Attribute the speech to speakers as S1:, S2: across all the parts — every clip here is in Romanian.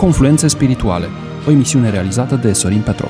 S1: Confluențe spirituale, o emisiune realizată de Sorin Petrov.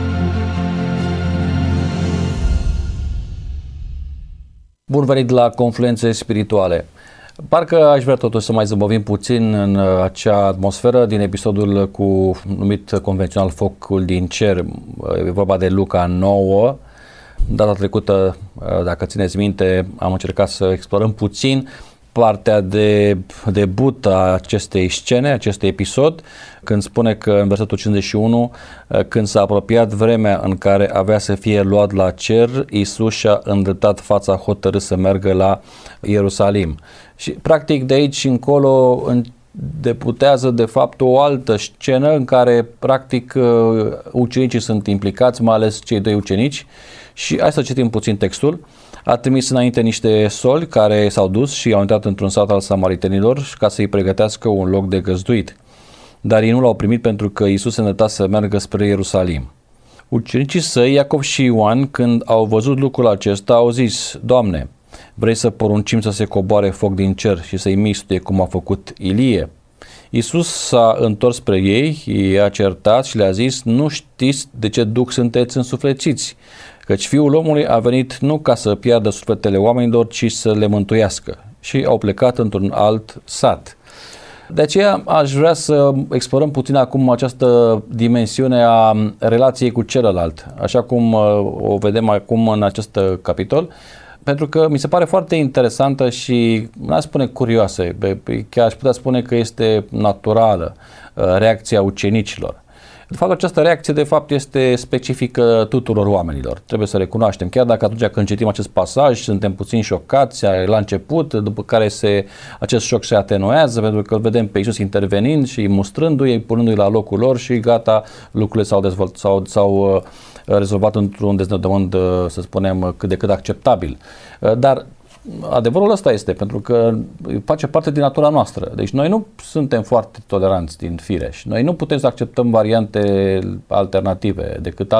S2: Bun venit la Confluențe spirituale. Parcă aș vrea totuși să mai zăbovim puțin în acea atmosferă din episodul numit convențional Focul din Cer. E vorba de Luca 9. Data trecută, dacă țineți minte, am încercat să explorăm puțin partea de debut a acestei scene, acestui episod, când spune că în versetul 51, când s-a apropiat vremea în care avea să fie luat la cer, Iisus și-a îndreptat fața hotărât să meargă la Ierusalim. Și practic de aici încolo deputează de fapt o altă scenă în care practic ucenicii sunt implicați, mai ales cei doi ucenici. Și hai să citim puțin textul. A trimis înainte niște soli care s-au dus și au intrat într-un sat al samaritenilor ca să-i pregătească un loc de găzduit. Dar ei nu l-au primit pentru că Iisus se îndrepta să meargă spre Ierusalim. Ucenicii săi, Iacov și Ioan, când au văzut lucrul acesta, au zis: Doamne, vrei să poruncim să se coboare foc din cer și să-i mistuie cum a făcut Ilie? Iisus s-a întors spre ei, i-a certat și le-a zis: nu știți de ce duc sunteți însuflețiți, căci Fiul omului a venit nu ca să piardă sufletele oamenilor, ci să le mântuiască. Și au plecat într-un alt sat. De aceea aș vrea să explorăm puțin acum această dimensiune a relației cu celălalt, așa cum o vedem acum în acest capitol, pentru că mi se pare foarte interesantă și, n-aș spune curioasă, chiar aș putea spune că este naturală reacția ucenicilor. De fapt, această reacție, de fapt, este specifică tuturor oamenilor. Trebuie să recunoaștem, chiar dacă atunci când citim acest pasaj, suntem puțin șocați la început, după care acest șoc se atenuează, pentru că îl vedem pe Iisus intervenind și mustrându-i, punându-i la locul lor și gata, lucrurile s-au rezolvat într-un deznodământ, să spunem, cât de cât acceptabil. Dar adevărul ăsta este, pentru că face parte din natura noastră. Deci noi nu suntem foarte toleranți din fire și noi nu putem să acceptăm variante alternative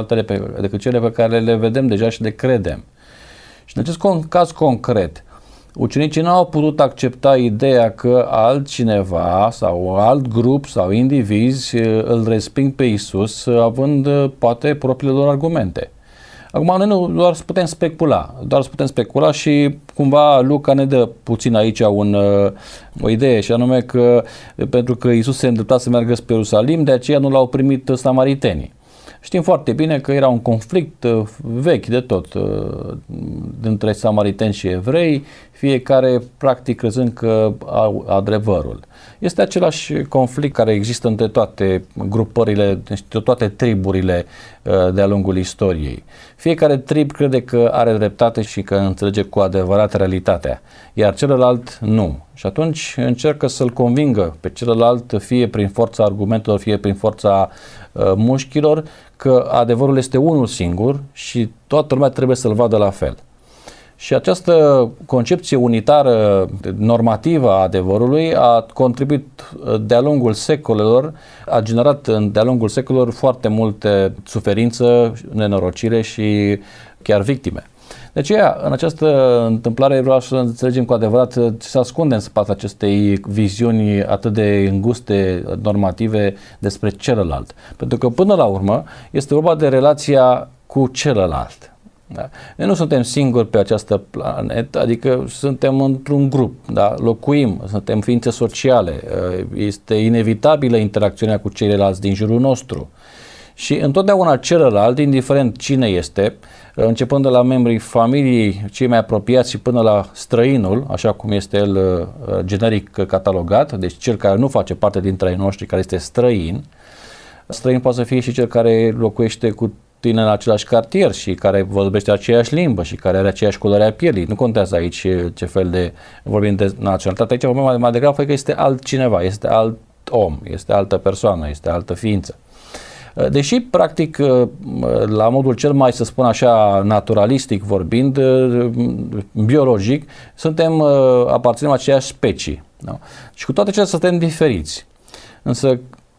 S2: decât cele pe care le vedem deja și le credem. Și în acest caz concret, ucenicii nu au putut accepta ideea că altcineva sau alt grup sau indivizi îl resping pe Iisus având poate propriile lor argumente. Acum noi nu doar putem specula și cumva Luca ne dă puțin aici o idee, și anume că pentru că Iisus se îndrepta să meargă spre Ierusalim, de aceea nu l-au primit samaritenii. Știm foarte bine că era un conflict vechi de tot dintre samariteni și evrei, fiecare practic crezând că au adevărul. Este același conflict care există între toate grupările, între toate triburile de-a lungul istoriei. Fiecare trib crede că are dreptate și că înțelege cu adevărat realitatea, iar celălalt nu. Și atunci încercă să-l convingă pe celălalt, fie prin forța argumentelor, fie prin forța mușchilor, că adevărul este unul singur și toată lumea trebuie să-l vadă la fel. Și această concepție unitară, normativă a adevărului a contribuit de-a lungul secolelor, a generat de-a lungul secolelor foarte multe suferință, nenorocire și chiar victime. De aceea, în această întâmplare vreau să înțelegem cu adevărat ce se ascunde în spatele acestei viziuni atât de înguste, normative despre celălalt. Pentru că până la urmă este vorba de relația cu celălalt. Da. Noi nu suntem singuri pe această planetă, adică suntem într-un grup, da? Locuim, suntem ființe sociale, este inevitabilă interacțiunea cu ceilalți din jurul nostru. Și întotdeauna celălalt, indiferent cine este, începând de la membrii familiei cei mai apropiați și până la străinul, așa cum este el generic catalogat, deci cel care nu face parte dintre ai noștri, care este străin. Străin poate să fie și cel care locuiește cu tine în același cartier și care vorbește aceeași limbă și care are aceeași culoare a pielii. Nu contează aici ce fel de, vorbim de naționalitate, aici vorbim mai degrabă că este altcineva, este alt om, este altă persoană, este altă ființă. Deși, practic, la modul cel mai, să spun așa, naturalistic vorbind, biologic, aparținem aceeași specii. Da? Și cu toate acestea suntem diferiți. Însă,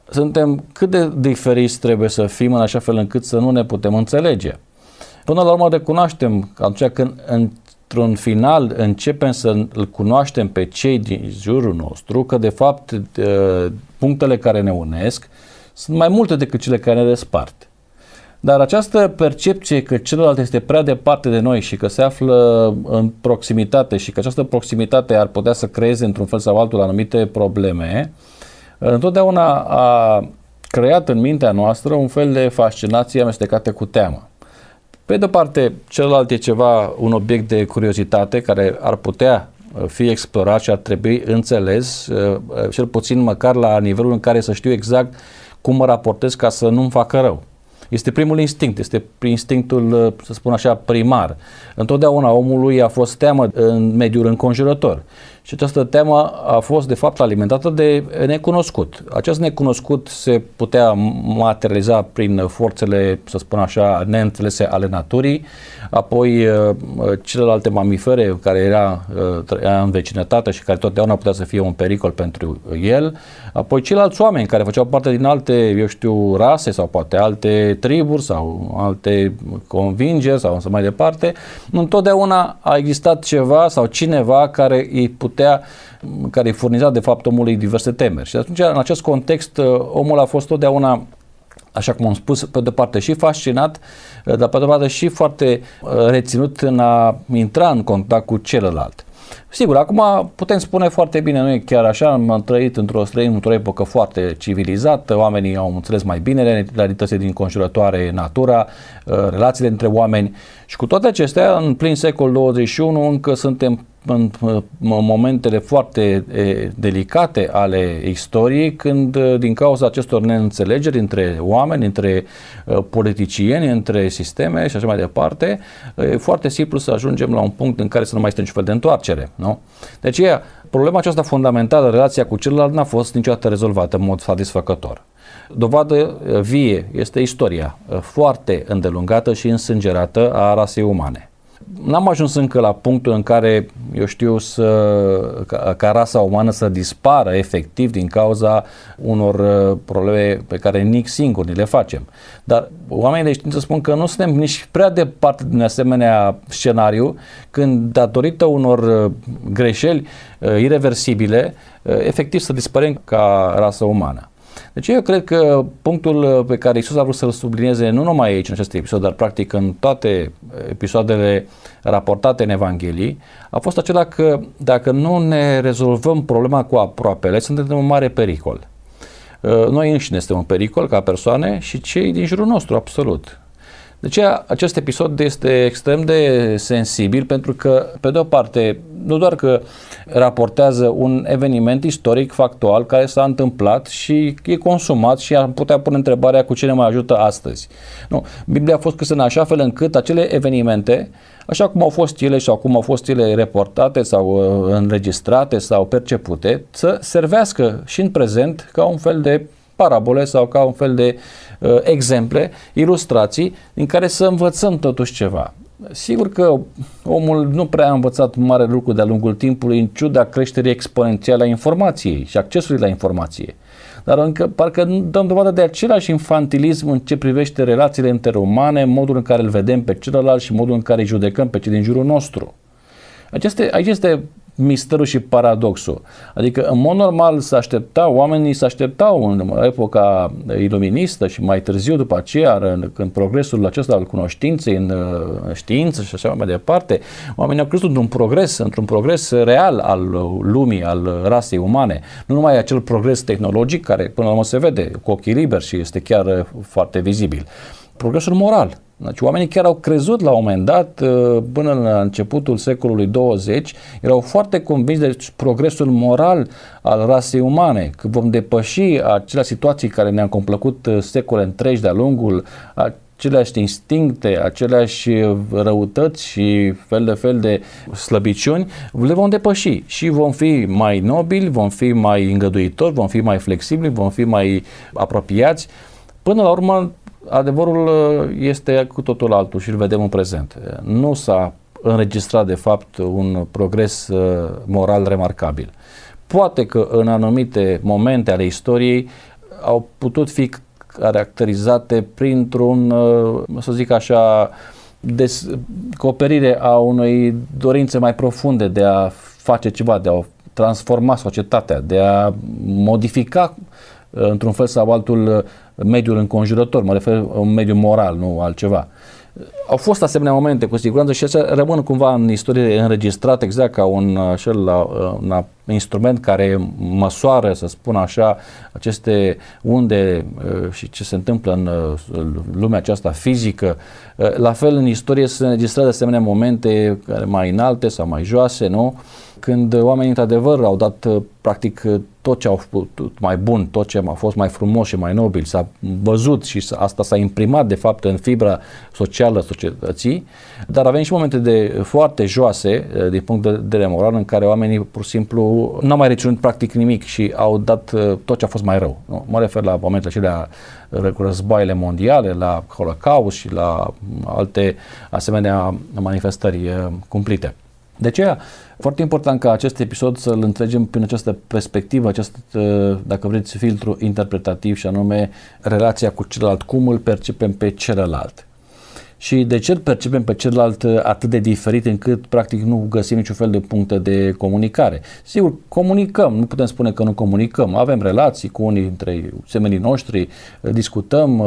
S2: cât de diferiți trebuie să fim în așa fel încât să nu ne putem înțelege. Până la urmă recunoaștem că atunci când într-un final începem să îl cunoaștem pe cei din jurul nostru, că de fapt punctele care ne unesc sunt mai multe decât cele care ne despart. Dar această percepție că celălalt este prea departe de noi și că se află în proximitate și că această proximitate ar putea să creeze într-un fel sau altul anumite probleme, întotdeauna a creat în mintea noastră un fel de fascinație amestecată cu teamă. Pe de-o parte, celălalt e un obiect de curiozitate care ar putea fi explorat și ar trebui înțeles, cel puțin măcar la nivelul în care să știu exact cum mă raportez ca să nu-mi facă rău. Este primul instinct, este instinctul, să spun așa, primar. Întotdeauna omului a fost teamă în mediul înconjurător. Și această teamă a fost, de fapt, alimentată de necunoscut. Acest necunoscut se putea materializa prin forțele, să spun așa, neînțelese ale naturii, apoi celelalte mamifere care era în vecinătate și care totdeauna putea să fie un pericol pentru el, apoi ceilalți oameni care făceau parte din alte, rase sau poate alte triburi sau alte convingeri sau să mai departe. Întotdeauna a existat ceva sau cineva care îi furniza de fapt omului diverse temeri. Și atunci, în acest context, omul a fost totdeauna, așa cum am spus, pe de parte și fascinat, dar pe de parte și foarte reținut în a intra în contact cu celălalt. Sigur, acum putem spune foarte bine, noi chiar așa am trăit într-o epocă foarte civilizată, oamenii au înțeles mai bine realitățile din conjurătoare, natura, relațiile între oameni și cu toate acestea, în plin secol 21, încă suntem în momentele foarte delicate ale istoriei, când din cauza acestor neînțelegeri între oameni, între politicieni, între sisteme și așa mai departe, e foarte simplu să ajungem la un punct în care să nu mai este niciun fel de întoarcere. Nu? De aceea, problema aceasta fundamentală, relația cu celălalt, n-a fost niciodată rezolvată în mod satisfăcător. Dovadă vie este istoria foarte îndelungată și însângerată a rasei umane. N-am ajuns încă la punctul în care, ca rasa umană să dispară efectiv din cauza unor probleme pe care nici singuri ni le facem. Dar oamenii de știință spun că nu suntem nici prea departe din asemenea scenariu, când datorită unor greșeli ireversibile, efectiv să dispărem ca rasă umană. Deci eu cred că punctul pe care Iisus a vrut să-l sublinieze nu numai aici în acest episod, dar practic în toate episoadele raportate în Evanghelii, a fost acela că dacă nu ne rezolvăm problema cu aproapele, suntem în un mare pericol. Noi înșine suntem în pericol ca persoane și cei din jurul nostru, absolut. De aceea, acest episod este extrem de sensibil pentru că, pe de o parte, nu doar că raportează un eveniment istoric, factual, care s-a întâmplat și e consumat și am putea pune întrebarea cu ce ne mai ajută astăzi. Nu. Biblia a fost scrisă în așa fel încât acele evenimente, așa cum au fost ele și cum au fost ele reportate sau înregistrate sau percepute, să servească și în prezent ca un fel de parabole sau ca un fel de exemple, ilustrații din care să învățăm totuși ceva. Sigur că omul nu prea a învățat mare lucru de-a lungul timpului în ciuda creșterii exponențiale a informației și accesului la informație. Dar încă parcă dăm dovadă de același infantilism în ce privește relațiile interumane, modul în care îl vedem pe celălalt și modul în care îi judecăm pe cei din jurul nostru. Aici este misterul și paradoxul. Adică, în mod normal, oamenii se așteptau în epoca iluministă și mai târziu după aceea, când progresul acesta al cunoștinței în știință și așa mai departe, oamenii au crezut într-un progres real al lumii, al rasei umane. Nu numai acel progres tehnologic care până la urmă se vede cu ochii liberi și este chiar foarte vizibil. Progresul moral. Deci oamenii chiar au crezut la un moment dat, până la începutul secolului 20, erau foarte convinși de progresul moral al rasei umane, că vom depăși acele situații care ne-au complăcut secole întregi de-a lungul, aceleași instincte, aceleași răutăți și fel de slăbiciuni, le vom depăși și vom fi mai nobili, vom fi mai îngăduitori, vom fi mai flexibili, vom fi mai apropiați. Până la urmă, adevărul este cu totul altul și îl vedem în prezent. Nu s-a înregistrat, de fapt, un progres moral remarcabil. Poate că în anumite momente ale istoriei au putut fi caracterizate printr-un, să zic așa, descoperire a unei dorințe mai profunde de a face ceva, de a transforma societatea, de a modifica într-un fel sau altul mediul înconjurător, mă refer un mediu moral, nu altceva. Au fost asemenea momente cu siguranță și astea rămân cumva în istorie înregistrat exact ca un instrument care măsoară, să spun așa, aceste unde și ce se întâmplă în lumea aceasta fizică. La fel în istorie se înregistrează asemenea momente mai înalte sau mai joase, nu? Când oamenii într-adevăr au dat practic tot ce au putut mai bun, tot ce a fost mai frumos și mai nobil, s-a văzut și asta s-a imprimat de fapt în fibra socială societății, dar avem și momente foarte joase din punct de vedere moral în care oamenii pur și simplu n-au mai reținut practic nimic și au dat tot ce a fost mai rău. Nu? Mă refer la momentele acelea cu războaiele mondiale, la Holocaust și la alte asemenea manifestări cumplite. De aceea, foarte important ca acest episod să-l înțelegem prin această perspectivă, acest, dacă vreți, filtru interpretativ și anume relația cu celălalt, cum îl percepem pe celălalt. Și de ce îl percepem pe celălalt atât de diferit încât practic nu găsim niciun fel de puncte de comunicare. Sigur, comunicăm, nu putem spune că nu comunicăm, avem relații cu unii dintre semenii noștri, discutăm,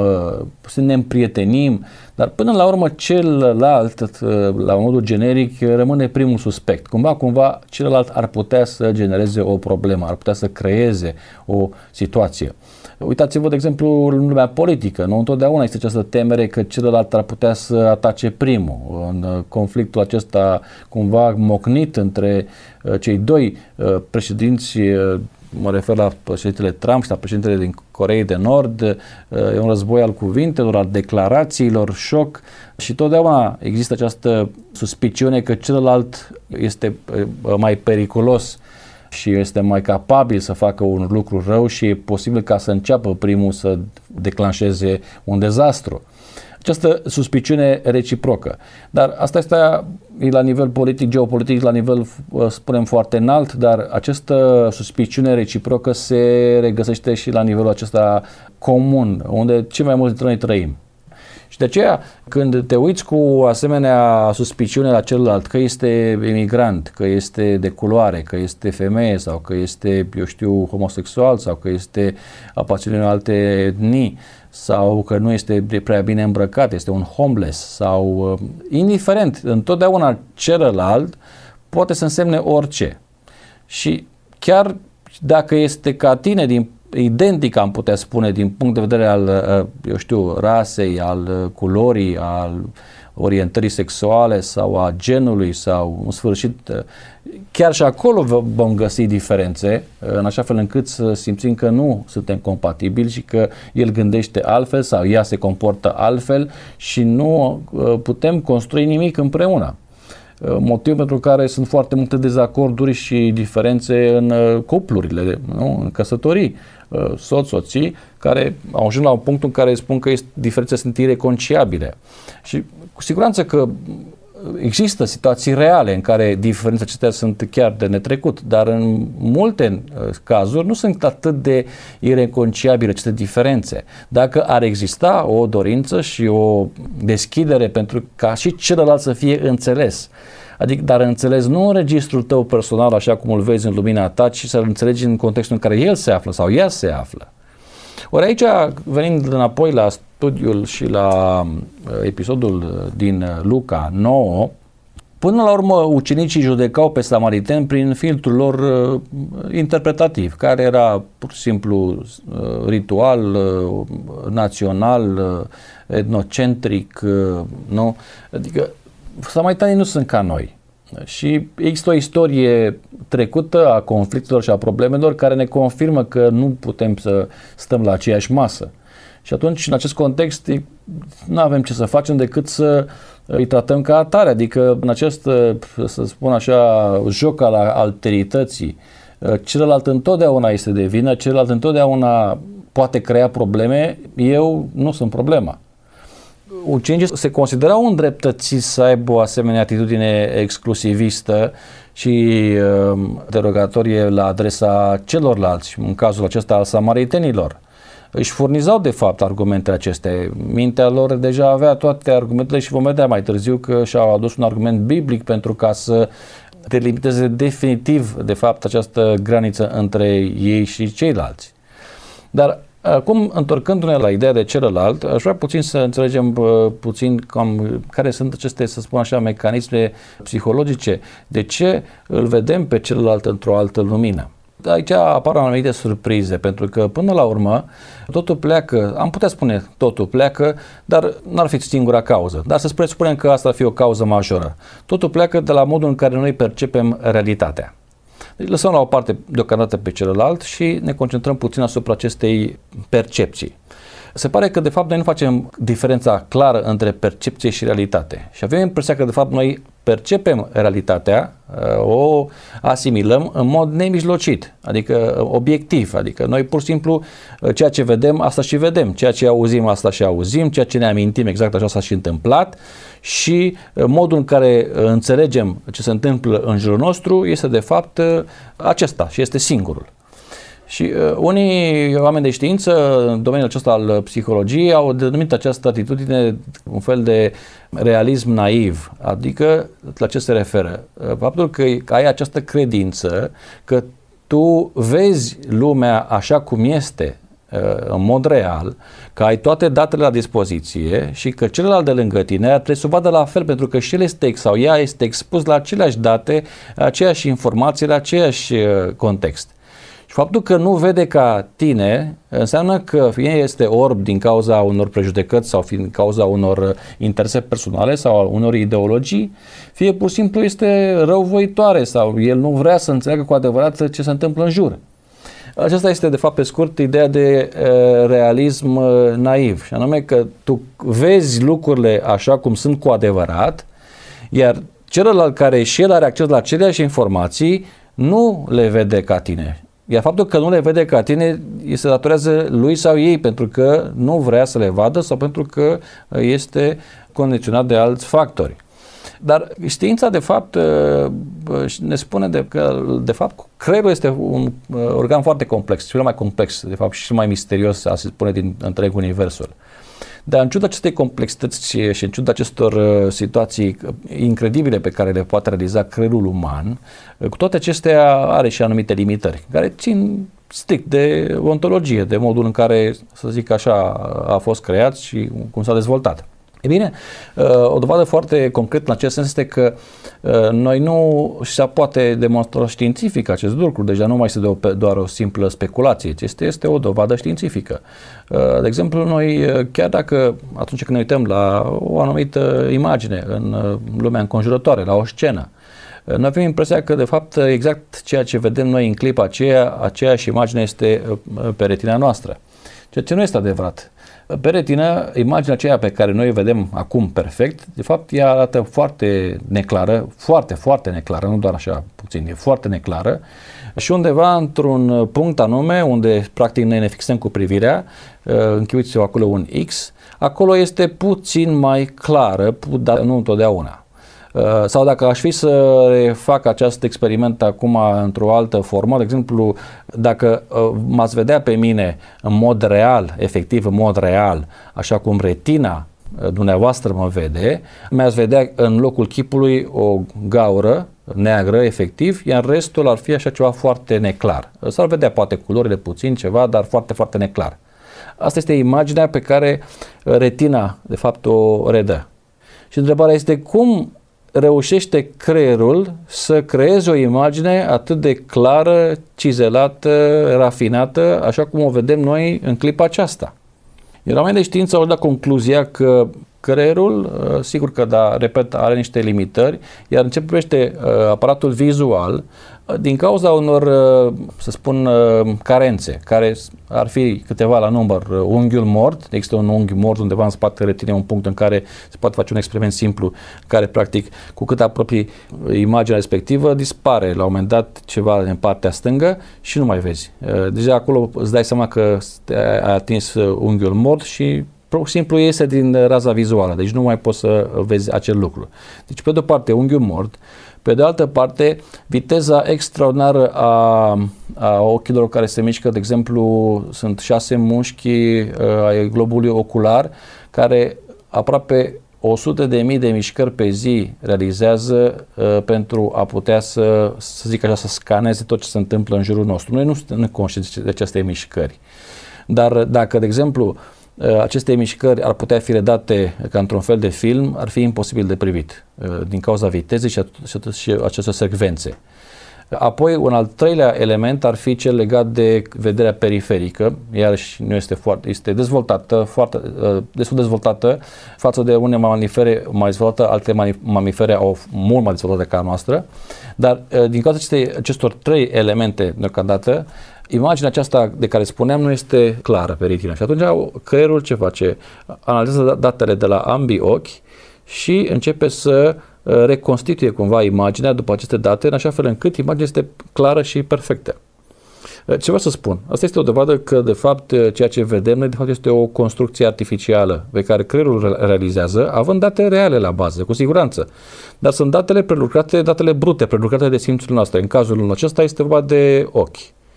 S2: ne împrietenim, dar până la urmă celălalt, la modul generic, rămâne primul suspect. Cumva celălalt ar putea să genereze o problemă, ar putea să creeze o situație. Uitați-vă, de exemplu, în lumea politică. Nu întotdeauna este această temere că celălalt ar putea să atace primul. În conflictul acesta cumva mocnit între cei doi președinți, mă refer la președintele Trump și la președintele din Coreea de Nord, e un război al cuvintelor, al declarațiilor, șoc și totdeauna există această suspiciune că celălalt este mai periculos și este mai capabil să facă un lucru rău și e posibil ca să înceapă primul să declanșeze un dezastru. Această suspiciune reciprocă. Dar asta este la nivel politic, geopolitic, la nivel, spunem, foarte înalt, dar această suspiciune reciprocă se regăsește și la nivelul acesta comun, unde cei mai mulți dintre noi trăim. Și de aceea, când te uiți cu asemenea suspiciune la celălalt, că este imigrant, că este de culoare, că este femeie sau că este, eu știu, homosexual sau că este aparține alte etnii sau că nu este prea bine îmbrăcat, este un homeless sau indiferent, întotdeauna celălalt poate să însemne orice. Și chiar dacă este ca tine identic, am putea spune, din punct de vedere al, eu știu, rasei, al culorii, al orientării sexuale sau a genului sau, în sfârșit, chiar și acolo vom găsi diferențe, în așa fel încât să simțim că nu suntem compatibili și că el gândește altfel sau ea se comportă altfel și nu putem construi nimic împreună. Motiv pentru care sunt foarte multe dezacorduri și diferențe în cuplurile, nu? În căsătorii, soț-soții, care au ajuns la un punct în care spun că diferențele sunt ireconciliabile. Și cu siguranță că există situații reale în care diferențele acestea sunt chiar de netrecut, dar în multe cazuri nu sunt atât de ireconciliabile aceste diferențe. Dacă ar exista o dorință și o deschidere pentru ca și celălalt să fie înțeles, adică, dar înțeles nu în registrul tău personal așa cum îl vezi în lumina ta, ci să-l înțelegi în contextul în care el se află sau ea se află. Ori aici, venind înapoi la studiul și la episodul din Luca 9, până la urmă ucenicii judecau pe samariteni prin filtrul lor interpretativ, care era pur și simplu ritual, național, etnocentric, nu? Adică samaritanii nu sunt ca noi. Și există o istorie trecută a conflictelor și a problemelor care ne confirmă că nu putem să stăm la aceeași masă. Și atunci, în acest context, nu avem ce să facem decât să îi tratăm ca atare, adică în acest, să spun așa, joc al alterității, celălalt întotdeauna este de vină, celălalt întotdeauna poate crea probleme, eu nu sunt problema. Ucenicii se considerau îndreptățiți să aibă o asemenea atitudine exclusivistă și derogatorie la adresa celorlalți, în cazul acesta al samaritenilor. își furnizau de fapt argumentele acestea. Mintea lor deja avea toate argumentele și vom vedea mai târziu că și-au adus un argument biblic pentru ca să delimiteze definitiv de fapt această graniță între ei și ceilalți. Dar acum, întorcându-ne la ideea de celălalt, aș vrea puțin să înțelegem puțin cam care sunt aceste, să spun așa, mecanisme psihologice. De ce îl vedem pe celălalt într-o altă lumină? Aici apar anumite surprize, pentru că până la urmă totul pleacă, am putea spune totul pleacă, dar n-ar fi singura cauză. Dar să presupunem că asta ar fi o cauză majoră. Totul pleacă de la modul în care noi percepem realitatea. Deci lăsăm la o parte deocamdată pe celălalt și ne concentrăm puțin asupra acestei percepții. Se pare că de fapt noi nu facem diferența clară între percepție și realitate și avem impresia că de fapt noi percepem realitatea, o asimilăm în mod nemijlocit, adică obiectiv, adică noi pur și simplu ceea ce vedem, asta și vedem, ceea ce auzim, asta și auzim, ceea ce ne amintim, exact așa s-a și întâmplat și modul în care înțelegem ce se întâmplă în jurul nostru este de fapt acesta și este singurul. Și unii oameni de știință în domeniul acesta al psihologiei au denumit această atitudine un fel de realism naiv, adică la ce se referă? Faptul că ai această credință că tu vezi lumea așa cum este în mod real, că ai toate datele la dispoziție și că celălalt de lângă tine trebuie să o vadă la fel, pentru că și el este sau ea este expus la aceleași date, aceeași informații, la aceeași context. Și faptul că nu vede ca tine înseamnă că fie este orb din cauza unor prejudecăți sau din cauza unor interese personale sau unor ideologii, fie pur și simplu este răuvoitoare sau el nu vrea să înțeleagă cu adevărat ce se întâmplă în jur. Aceasta este de fapt pe scurt ideea de realism naiv, și anume că tu vezi lucrurile așa cum sunt cu adevărat, iar celălalt care și el are acces la aceleași informații nu le vede ca tine. Iar faptul că nu le vede ca tine se datorează lui sau ei pentru că nu vrea să le vadă sau pentru că este condiționat de alți factori. Dar știința de fapt ne spune că de fapt creierul este un organ foarte complex, cel mai complex de fapt și cel mai misterios, se spune, din întreg universul. Dar în ciuda acestei complexități și în ciuda acestor situații incredibile pe care le poate realiza creierul uman, cu toate acestea are și anumite limitări, care țin strict de ontologie, de modul în care, să zic așa, a fost creat și cum s-a dezvoltat. E bine, o dovadă foarte concretă în acest sens este că noi nu se poate demonstra științific acest lucru, deja nu mai este doar o simplă speculație, ci este o dovadă științifică. De exemplu, noi, chiar dacă atunci când ne uităm la o anumită imagine în lumea înconjurătoare, la o scenă, noi avem impresia că de fapt exact ceea ce vedem noi în clipa aceeași imagine este pe retina noastră, ceea ce nu este adevărat. Pe retină, imaginea aceea pe care noi o vedem acum perfect, de fapt ea arată foarte neclară, foarte neclară, nu doar așa puțin, e foarte neclară și undeva într-un punct anume unde practic noi ne fixăm cu privirea, închipuiți-vă acolo un X, acolo este puțin mai clară, dar nu întotdeauna. Sau dacă aș fi să fac acest experiment acum într-o altă formă, de exemplu, dacă m-ați vedea pe mine în mod real, efectiv în mod real, așa cum retina dumneavoastră mă vede, mi-ați vedea în locul chipului o gaură neagră, efectiv, iar restul ar fi așa ceva foarte neclar. S-ar vedea poate culorile puțin, ceva, dar foarte neclar. Asta este imaginea pe care retina, de fapt, o redă. Și întrebarea este cum reușește creierul să creeze o imagine atât de clară, cizelată, rafinată, așa cum o vedem noi în clipa aceasta. Iar oamenii de știință au dat concluzia că creierul, sigur că, da, repet, are niște limitări, iar în ce privește aparatul vizual, din cauza unor, să spun, carențe, care ar fi câteva la număr. Unghiul mort, există un unghi mort undeva în spatele retinei, un punct în care se poate face un experiment simplu, care practic, cu cât apropii imaginea respectivă, dispare la un moment dat ceva în partea stângă și nu mai vezi. Deja acolo îți dai seama că ai atins unghiul mort și pur și simplu iese din raza vizuală, deci nu mai poți să vezi acel lucru. Deci, pe de-o parte, unghiul mort, Pe de altă parte, viteza extraordinară a ochilor care se mișcă, de exemplu, sunt 6 mușchi ai globului ocular care aproape 100.000 de mișcări pe zi realizează pentru a putea să zic așa, să scaneze tot ce se întâmplă în jurul nostru. Noi nu suntem conștienți de aceste mișcări. Dar dacă, de exemplu, aceste mișcări ar putea fi redate ca într-un fel de film, ar fi imposibil de privit din cauza vitezei și aceste secvențe. Apoi, un al treilea element ar fi cel legat de vederea periferică, iarăși nu este dezvoltată, destul dezvoltată față de unele mamifere mai dezvoltate, alte mamifere au mult mai dezvoltate ca a noastră, dar din cauza acestor 3 elemente deocamdată, imaginea aceasta de care spuneam nu este clară pe retina și atunci creierul ce face? Analizează datele de la ambii ochi și începe să reconstituie cumva imaginea după aceste date în așa fel încât imaginea este clară și perfectă. Ce vreau să spun? Asta este o dovadă că de fapt ceea ce vedem noi de fapt este o construcție artificială pe care creierul realizează având date reale la bază, cu siguranță. Dar sunt datele prelucrate, datele brute, prelucrate de simțurile noastre. În cazul acesta este vorba de ochi.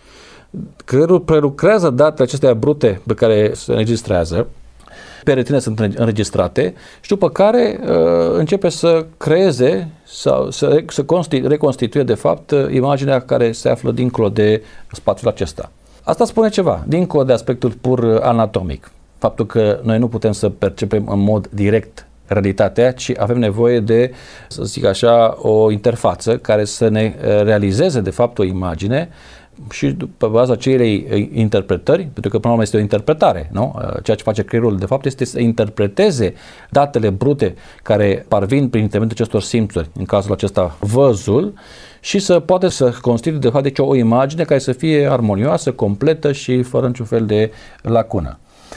S2: Creierul prelucrează datele acestea brute pe care se înregistrează, pe retină sunt înregistrate și după care începe să creeze sau să reconstituie de fapt imaginea care se află dincolo de spațiul acesta. Asta spune ceva, dincolo de aspectul pur anatomic. Faptul că noi nu putem să percepem în mod direct realitatea, ci avem nevoie de, să zic așa, o interfață care să ne realizeze de fapt o imagine și pe baza acelei interpretări, pentru că până la urmă este o interpretare, nu? Ceea ce face creierul de fapt este să interpreteze datele brute care parvin prin intermediul acestor simțuri, în cazul acesta văzul, și să poate să constituie de fapt deci o imagine care să fie armonioasă, completă și fără niciun fel de lacună.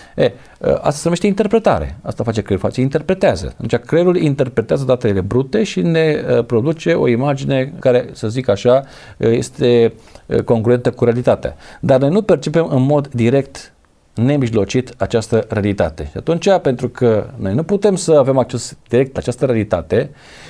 S2: Asta se numește interpretare. Asta face creierul, interpretează. Deci creierul interpretează datele brute și ne produce o imagine care, să zic așa, este congruentă cu realitatea. Dar noi nu percepem în mod direct, nemijlocit, această realitate. Și atunci, pentru că noi nu putem să avem acces direct la această realitate,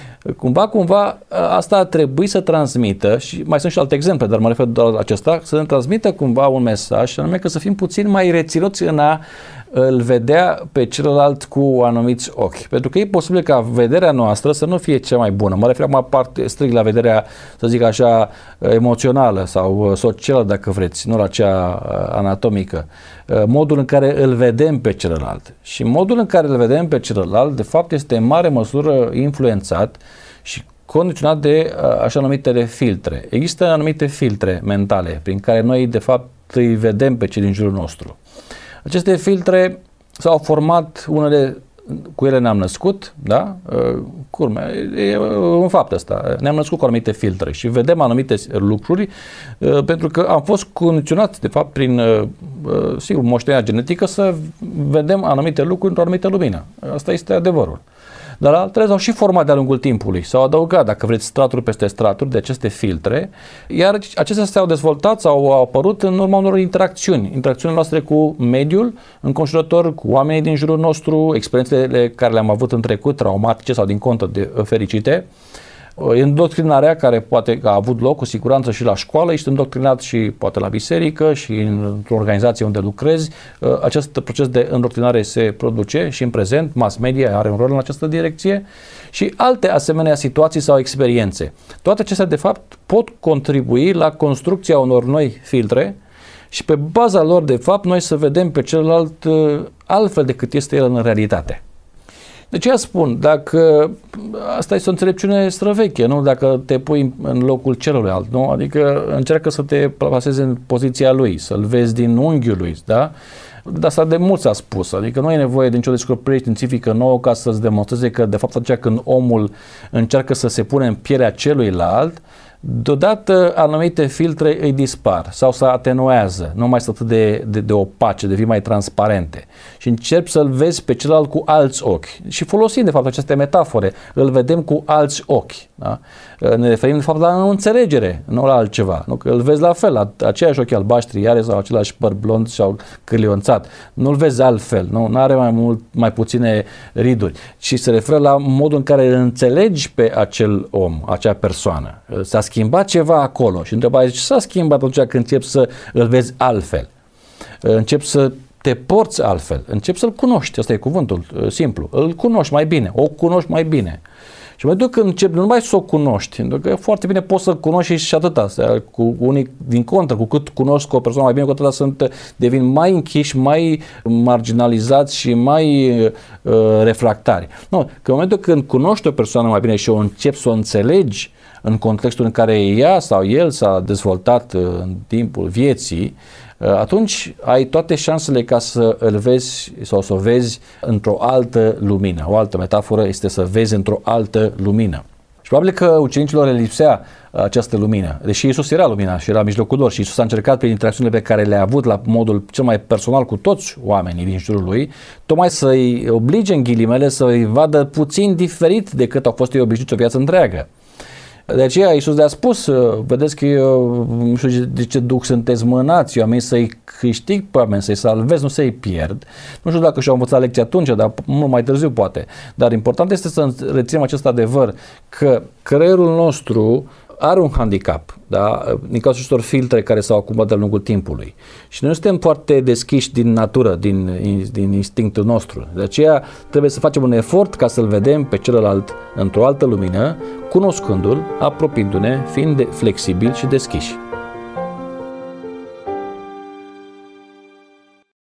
S2: cumva asta ar trebui să transmită, și mai sunt și alte exemple, dar mă refer doar la acesta, să ne transmită cumva un mesaj, anume că să fim puțin mai reținuți în a îl vedea pe celălalt cu anumiți ochi. Pentru că e posibil ca vederea noastră să nu fie cea mai bună. Mă refer mai strict la vederea, să zic așa, emoțională sau socială, dacă vreți, nu la cea anatomică. Modul în care îl vedem pe celălalt. Și modul în care îl vedem pe celălalt, de fapt, este în mare măsură influențat și condiționat de așa numitele filtre. Există anumite filtre mentale prin care noi, de fapt, îi vedem pe cei din jurul nostru. Aceste filtre s-au format, unele cu ele ne-am născut, da? Curme, e un fapt ăsta. Ne-am născut cu anumite filtre și vedem anumite lucruri pentru că am fost condiționați, de fapt, prin, sigur, moștenirea genetică să vedem anumite lucruri într-o anumită lumină. Asta este adevărul. Dar altele s-au și format de-a lungul timpului, s-au adăugat, dacă vreți, straturi peste straturi de aceste filtre, iar acestea s-au dezvoltat sau au apărut în urma unor interacțiunile noastre cu mediul înconjurător, cu oamenii din jurul nostru, experiențele care le-am avut în trecut, traumatice sau din contă de fericite, îndoctrinarea care poate a avut loc cu siguranță și la școală, ești îndoctrinat și poate la biserică și într-o organizație unde lucrezi. Acest proces de îndoctrinare se produce și în prezent, mass media are un rol în această direcție și alte asemenea situații sau experiențe. Toate acestea de fapt pot contribui la construcția unor noi filtre și pe baza lor de fapt noi să vedem pe celălalt altfel decât este el în realitate. De ce spun? Dacă asta este o înțelepciune străveche, nu? Dacă te pui în locul celuilalt, nu? Adică încearcă să te plasezi în poziția lui, să-l vezi din unghiul lui, da? Dar asta de mult s-a spus, adică nu e nevoie de nicio descoperire științifică nouă ca să-ți demonstreze că de fapt atunci când omul încearcă să se pune în pielea celuilalt, deodată anumite filtre îi dispar sau se atenuează, nu mai sunt atât de opace, devin mai transparente și începi să-l vezi pe celălalt cu alți ochi. Și folosind de fapt aceste metafore, îl vedem cu alți ochi. Da? Ne referim de fapt la înțelegere, nu la altceva. Nu? Că îl vezi la fel, la aceiași ochi albaștri, are sau același păr blond sau cârlionțat. Nu-l vezi altfel, nu are mai puține riduri, ci se referă la modul în care îl înțelegi pe acel om, acea persoană. S-a schimbat ceva acolo și întrebarea ce s-a schimbat atunci când începi să îl vezi altfel? Începi să te porți altfel, începi să-l cunoști, ăsta e cuvântul simplu, îl cunoști mai bine, o cunoști mai bine. Și mai când începi, nu numai să o cunoști, pentru că foarte bine poți să cunoști și atâta, cu unii din contră, cu cât cunoști o persoană mai bine, cu atâta devin mai închiși, mai marginalizați și mai refractari. Nu, că în momentul când cunoști o persoană mai bine și o începi să o înțelegi în contextul în care ea sau el s-a dezvoltat în timpul vieții, atunci ai toate șansele ca să îl vezi sau să o vezi într-o altă lumină. O altă metaforă este să vezi într-o altă lumină. Și probabil că ucenicilor le lipsea această lumină, deși Iisus era lumina și era în mijlocul lor și Iisus a încercat prin interacțiunile pe care le-a avut la modul cel mai personal cu toți oamenii din jurul lui, tocmai să-i oblige în ghilimele să-i vadă puțin diferit decât au fost ei obișnuiți o viață întreagă. De aceea Iisus le-a spus, vedeți că eu nu știu de ce duc sunteți mânați, eu am venit să-i câștig pe oameni, să-i salvez, nu să-i pierd. Nu știu dacă și-au învățat lecția atunci, dar mult mai târziu poate. Dar important este să reținem acest adevăr, că creierul nostru are un handicap, da? Din cauza acestor filtre care s-au acumulat de-a lungul timpului. Și noi suntem foarte deschiși din natură, din instinctul nostru. De aceea trebuie să facem un efort ca să-l vedem pe celălalt într-o altă lumină, cunoscându-l, apropiindu-ne, fiind flexibili și deschiși.